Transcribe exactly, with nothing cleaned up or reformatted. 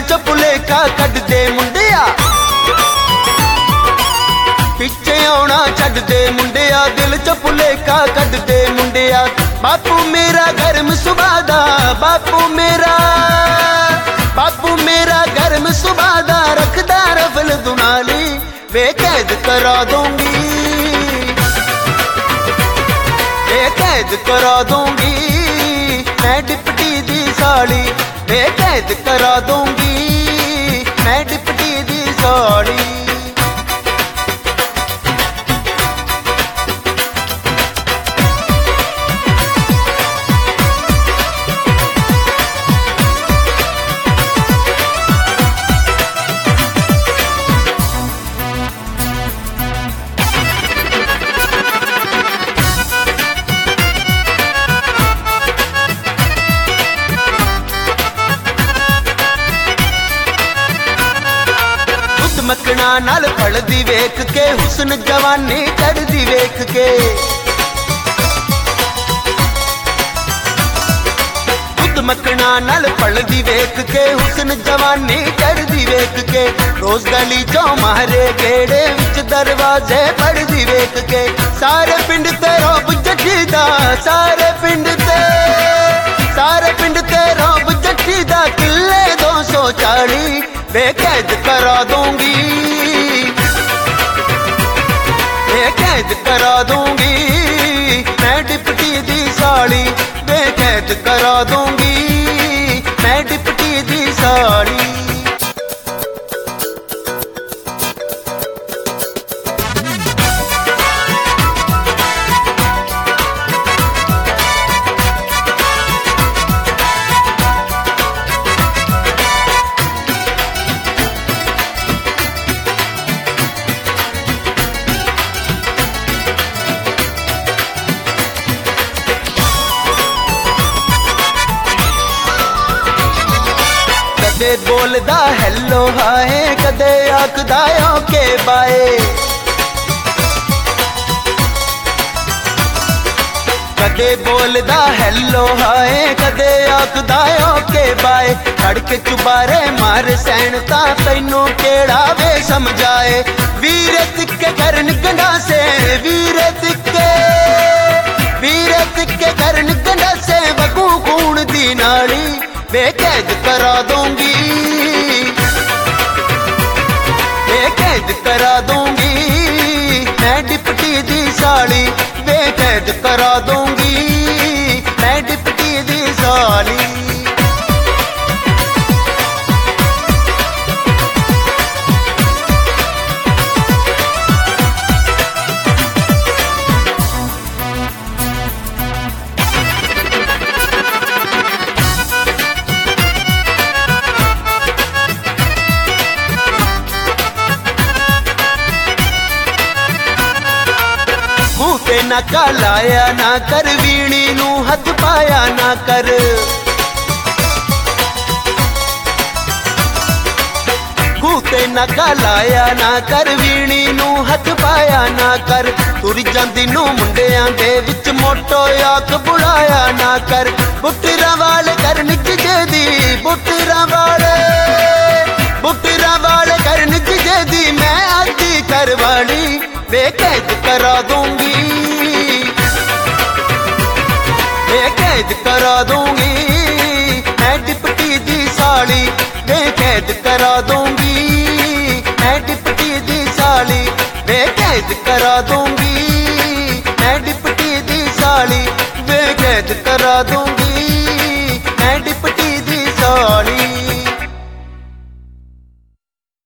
च भुलेखा कढ दे मुंडिया, पिछे आना छड्ड दे मुंडिया, दिल च भुलेखा कढ दे मुंडिया। बापू मेरा गर्म सुभाऽ दा, बापू मेरा बापू मेरा गर्म सुभाऽ दा, रखदा रफल दुनाली, बेकैद करा दूंगी, बेकैद करा दूंगी मैं डिप्टी दी साली, बेकैद करा दूंगी मैं डिप्टी दी साली। मकना नाल फलदी वेख के, हुस्न जवानी चढ़दी वेख के, खुद मकना नाल फलदी वेख के, हुस्न जवानी चढ़दी वेख के। रोज गली चो मारे गेड़े विच दरवाजे पढ़दी वेख के, सारे पिंड ते रोब जट्टी दा, सारे पिंड ते सारे पिंड ते रोब जट्टी दा, किले दो सौ चाली बेकैद करा दूंगी, बेकैद करा दूंगी मैं डिप्टी दी साली, बेकैद करा दूंगी मैं डिप्टी दी साली। कदे बोलदा हैलो हाय, कदे आखदा ओके बाय, कदे बोलदा हैलो हाय, कदे आखदा ओके बाय। खड़के चुबारे मार सैन ता तैनू केड़ा वे समझाए, वीरे तिक्के करन गंडासे, वीरे तिक्के वीरे तिक्के करन गंडासे, वगू खून दी नाली बेकैद करा दूंगी, बेकैद करा दूंगी मैं डिप्टी दी साली, बेकैद करा दूंगी मैं डिप्टी दी साली। नका लाया ना कर, वीणी नू हथ पाया ना कर, खूते नका लाया ना कर, वीणी नू हथ पाया ना कर। तुर जांदी नू मुंडियां दे विच मोटो आख बुलाया ना कर, बुटरा वाले कर निज दी, बुटरा वाले बुटरा वाले कर निज दी, मैं आदि कर वाली बेकैद करा दूंगी, बेकैद करा दूंगी मैं डिप्टी दी साली, बेकैद करा दूंगी मैं डिप्टी दी साली, बेकैद करा दूंगी मैं डिप्टी दी साली, बेकैद करा दूंगी मैं डिप्टी दी साली।